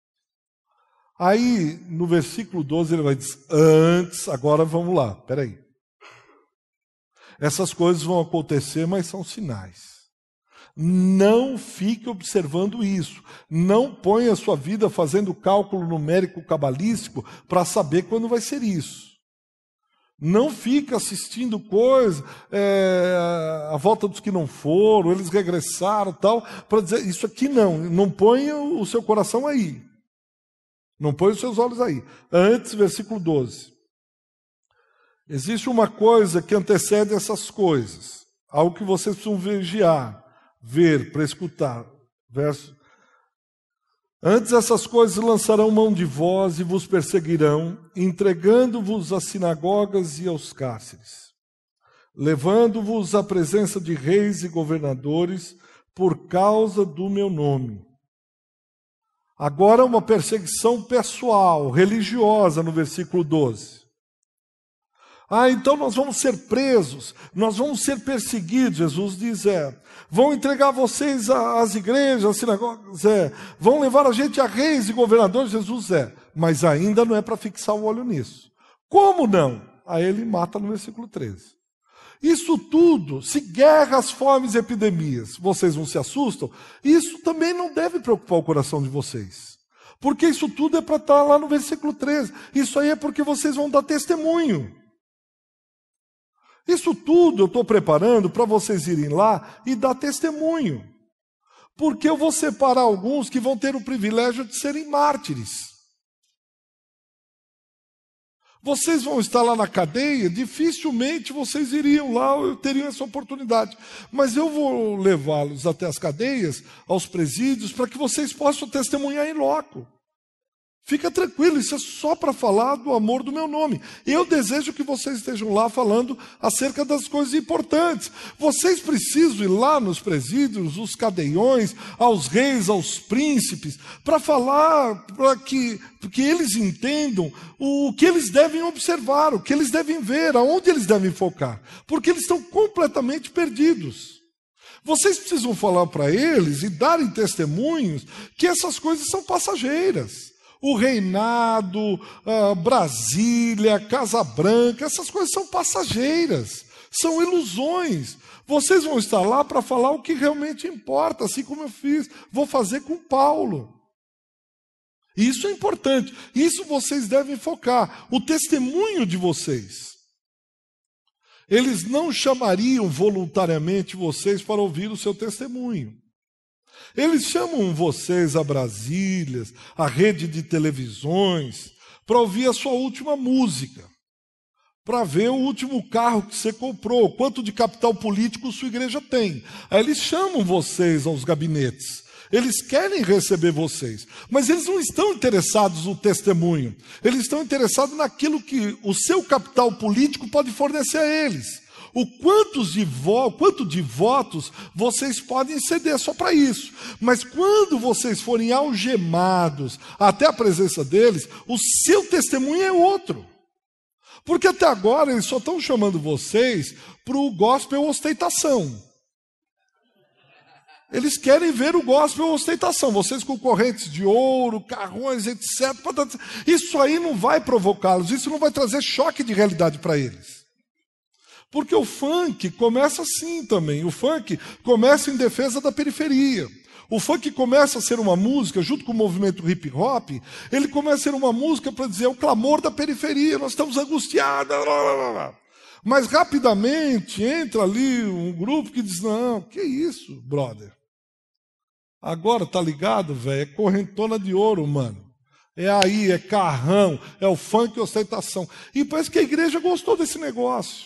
Aí, no versículo doze, ele vai dizer, antes, agora vamos lá, peraí. Essas coisas vão acontecer, mas são sinais. Não fique observando isso. Não ponha a sua vida fazendo cálculo numérico cabalístico para saber quando vai ser isso. Não fique assistindo coisas, é, a volta dos que não foram, eles regressaram, tal, para dizer, isso aqui não. Não ponha o seu coração aí. Não ponha os seus olhos aí. Antes, versículo doze. Existe uma coisa que antecede essas coisas. Algo que vocês precisam vigiar. Ver, para escutar. Verso. Antes essas coisas lançarão mão de vós e vos perseguirão, entregando-vos às sinagogas e aos cárceres, levando-vos à presença de reis e governadores por causa do meu nome. Agora uma perseguição pessoal, religiosa, no versículo doze. Ah, então nós vamos ser presos, nós vamos ser perseguidos, Jesus diz, é. Vão entregar vocês às igrejas, às sinagogas, é. Vão levar a gente a reis e governadores, Jesus é. Mas ainda não é para fixar o olho nisso. Como não? Aí ele mata no versículo treze. Isso tudo, se guerras, fomes e epidemias, vocês não se assustam, isso também não deve preocupar o coração de vocês. Porque isso tudo é para estar lá no versículo treze. Isso aí é porque vocês vão dar testemunho. Isso tudo eu estou preparando para vocês irem lá e dar testemunho. Porque eu vou separar alguns que vão ter o privilégio de serem mártires. Vocês vão estar lá na cadeia, dificilmente vocês iriam lá, ou teriam essa oportunidade. Mas eu vou levá-los até as cadeias, aos presídios, para que vocês possam testemunhar em loco. Fica tranquilo, isso é só para falar do amor do meu nome. Eu desejo que vocês estejam lá falando acerca das coisas importantes. Vocês precisam ir lá nos presídios, os cadeiões, aos reis, aos príncipes, para falar, para que, que eles entendam o que eles devem observar, o que eles devem ver, aonde eles devem focar. Porque eles estão completamente perdidos. Vocês precisam falar para eles e darem testemunhos que essas coisas são passageiras. O reinado, Brasília, Casa Branca, essas coisas são passageiras. São ilusões. Vocês vão estar lá para falar o que realmente importa, assim como eu fiz. Vou fazer com Paulo. Isso é importante. Isso vocês devem focar. O testemunho de vocês. Eles não chamariam voluntariamente vocês para ouvir o seu testemunho. Eles chamam vocês a Brasília, a rede de televisões, para ouvir a sua última música, para ver o último carro que você comprou, quanto de capital político sua igreja tem. Aí eles chamam vocês aos gabinetes. Eles querem receber vocês, mas eles não estão interessados no testemunho. Eles estão interessados naquilo que o seu capital político pode fornecer a eles. O quantos de vo, quanto de votos vocês podem ceder só para isso. Mas quando vocês forem algemados até a presença deles, o seu testemunho é outro. Porque até agora eles só estão chamando vocês para o gospel ostentação. Eles querem ver o gospel ostentação. Vocês com correntes de ouro, carrões, etcétera. Isso aí não vai provocá-los, isso não vai trazer choque de realidade para eles. Porque o funk começa assim também. O funk começa em defesa da periferia. O funk começa a ser uma música, junto com o movimento hip hop, ele começa a ser uma música para dizer o clamor da periferia, nós estamos angustiados. Blá, blá, blá. Mas rapidamente entra ali um grupo que diz, não, que isso, brother? Agora, tá ligado, velho? É correntona de ouro, mano. É aí, é carrão, é o funk e ostentação. E parece que a igreja gostou desse negócio.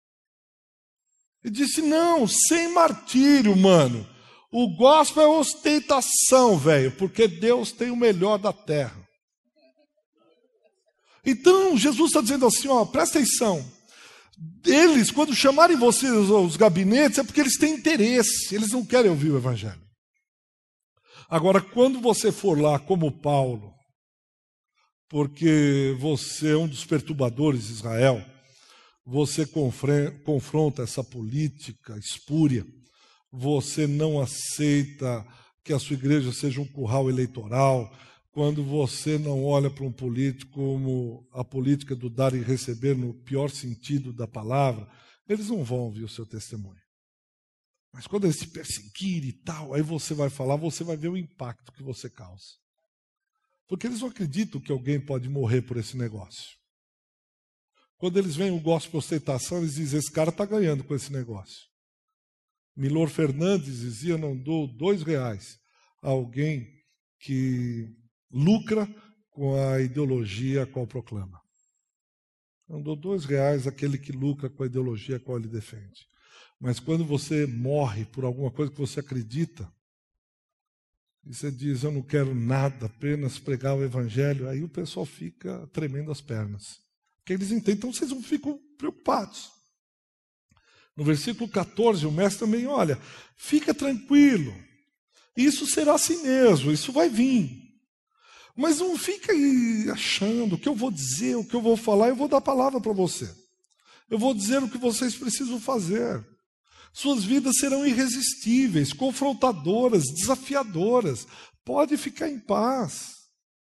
E disse, não, sem martírio, mano. O gospel é ostentação, velho, porque Deus tem o melhor da terra. Então, Jesus está dizendo assim, ó, presta atenção. Eles, quando chamarem vocês aos gabinetes, é porque eles têm interesse, eles não querem ouvir o evangelho. Agora, quando você for lá como Paulo, porque você é um dos perturbadores de Israel, você confronta essa política espúria, você não aceita que a sua igreja seja um curral eleitoral, quando você não olha para um político como a política do dar e receber no pior sentido da palavra, eles não vão ouvir o seu testemunho. Mas quando eles te perseguirem e tal, aí você vai falar, você vai ver o impacto que você causa. Porque eles não acreditam que alguém pode morrer por esse negócio. Quando eles veem o gospel ostentação, eles dizem, esse cara está ganhando com esse negócio. Milor Fernandes dizia, não dou dois reais a alguém que lucra com a ideologia a qual proclama. Não dou dois reais àquele que lucra com a ideologia a qual ele defende. Mas quando você morre por alguma coisa que você acredita, e você diz, eu não quero nada, apenas pregar o evangelho, aí o pessoal fica tremendo as pernas. Porque eles entendem, então vocês não ficam preocupados. No versículo catorze, o mestre também, olha, fica tranquilo, isso será assim mesmo, isso vai vir. Mas não fica aí achando o que eu vou dizer, o que eu vou falar, eu vou dar a palavra para você. Eu vou dizer o que vocês precisam fazer. Suas vidas serão irresistíveis, confrontadoras, desafiadoras. Pode ficar em paz.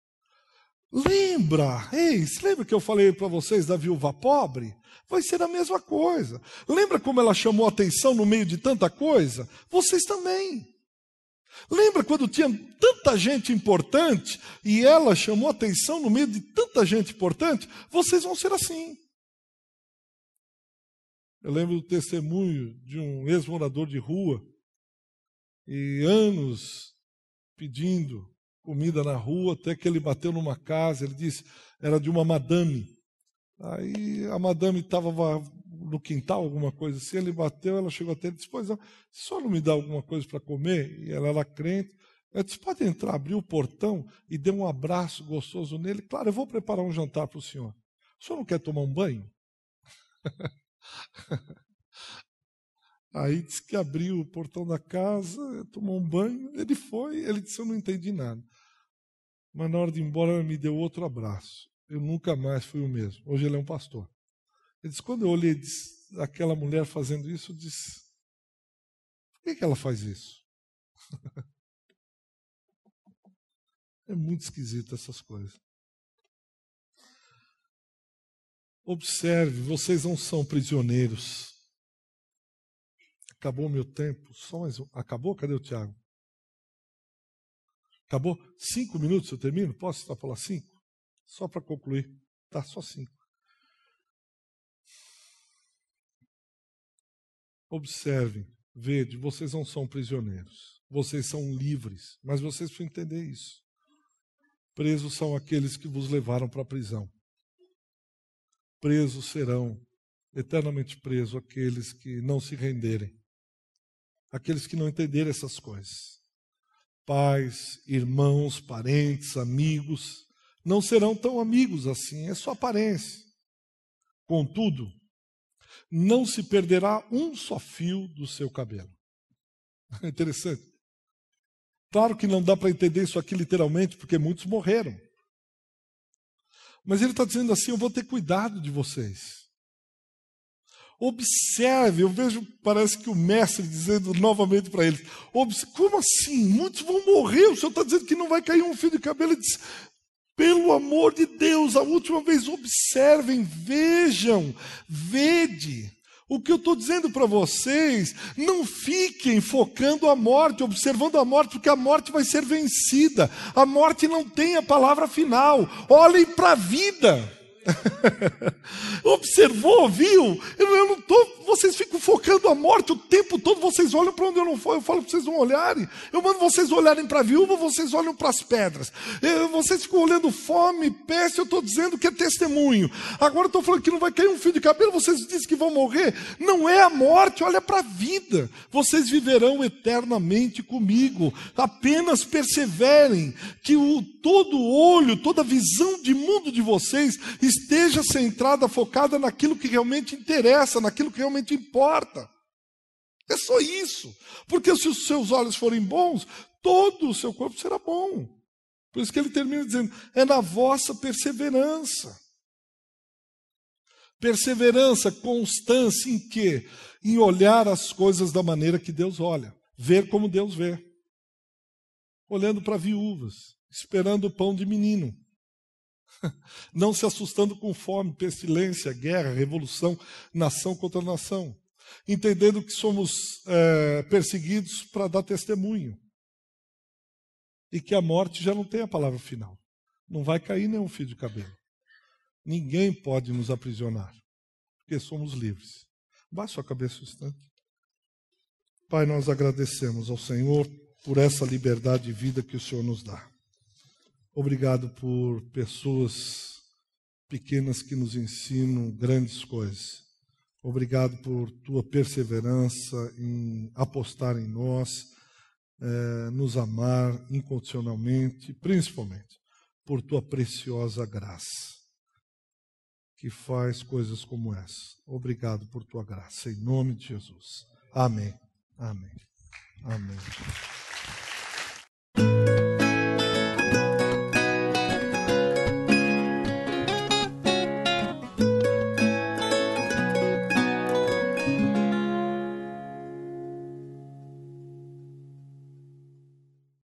Lembra, ei, lembra que eu falei para vocês da viúva pobre? Vai ser a mesma coisa. Lembra como ela chamou atenção no meio de tanta coisa? Vocês também. Lembra quando tinha tanta gente importante e ela chamou atenção no meio de tanta gente importante? Vocês vão ser assim. Eu lembro do testemunho de um ex-morador de rua e anos pedindo comida na rua, até que ele bateu numa casa, ele disse, era de uma madame. Aí a madame estava no quintal, alguma coisa assim, ele bateu, ela chegou até ele e disse, pois não, só não me dá alguma coisa para comer? E ela era crente. Ela disse, pode entrar, abriu o portão e deu um abraço gostoso nele. Claro, eu vou preparar um jantar para o senhor. O senhor não quer tomar um banho? Aí disse que abriu o portão da casa, tomou um banho, ele foi, ele disse, eu não entendi nada. Mas na hora de ir embora, ela me deu outro abraço. Eu nunca mais fui o mesmo. Hoje ele é um pastor. Ele disse, quando eu olhei disse, aquela mulher fazendo isso, eu disse, por que, que ela faz isso? É muito esquisito essas coisas. Observe, vocês não são prisioneiros. Acabou o meu tempo. Só mais um. Acabou? Cadê o Tiago? Acabou? Cinco minutos eu termino? Posso só falar cinco? Só para concluir. Tá, só cinco. Observem, vede, vocês não são prisioneiros. Vocês são livres. Mas vocês precisam entender isso. Presos são aqueles que vos levaram para a prisão. Presos serão, eternamente presos, aqueles que não se renderem. Aqueles que não entenderem essas coisas. Pais, irmãos, parentes, amigos, não serão tão amigos assim, é só aparência. Contudo, não se perderá um só fio do seu cabelo. É interessante. Claro que não dá para entender isso aqui literalmente, porque muitos morreram. Mas ele está dizendo assim, eu vou ter cuidado de vocês. Observe, eu vejo, parece que o mestre dizendo novamente para eles, como assim? Muitos vão morrer, o senhor está dizendo que não vai cair um fio de cabelo. Ele diz, pelo amor de Deus, a última vez observem, vejam, vede. O que eu estou dizendo para vocês, não fiquem focando a morte, observando a morte, porque a morte vai ser vencida. A morte não tem a palavra final. Olhem para a vida. Observou, viu? Eu, eu não tô, vocês ficam focando a morte o tempo todo, vocês olham para onde eu não for, eu falo para vocês não olharem. Eu mando vocês olharem para a viúva, vocês olham para as pedras. Eu, vocês ficam olhando fome, peste, eu estou dizendo que é testemunho. Agora eu estou falando que não vai cair um fio de cabelo, vocês dizem que vão morrer. Não é a morte, olha para a vida. Vocês viverão eternamente comigo. Apenas perseverem, que o, todo olho, toda visão de mundo de vocês esteja centrada, focada naquilo que realmente interessa, naquilo que realmente importa. É só isso. Porque se os seus olhos forem bons, todo o seu corpo será bom. Por isso que ele termina dizendo, é na vossa perseverança. Perseverança, constância em quê? Em olhar as coisas da maneira que Deus olha. Ver como Deus vê. Olhando para viúvas, esperando o pão de menino. Não se assustando com fome, pestilência, guerra, revolução, nação contra nação. Entendendo que somos é, perseguidos para dar testemunho. E que a morte já não tem a palavra final. Não vai cair nenhum fio de cabelo. Ninguém pode nos aprisionar. Porque somos livres. Baixe sua cabeça um instante. Pai, nós agradecemos ao Senhor por essa liberdade de vida que o Senhor nos dá. Obrigado por pessoas pequenas que nos ensinam grandes coisas. Obrigado por tua perseverança em apostar em nós, eh, nos amar incondicionalmente, principalmente por tua preciosa graça, que faz coisas como essa. Obrigado por tua graça, em nome de Jesus. Amém. Amém. Amém.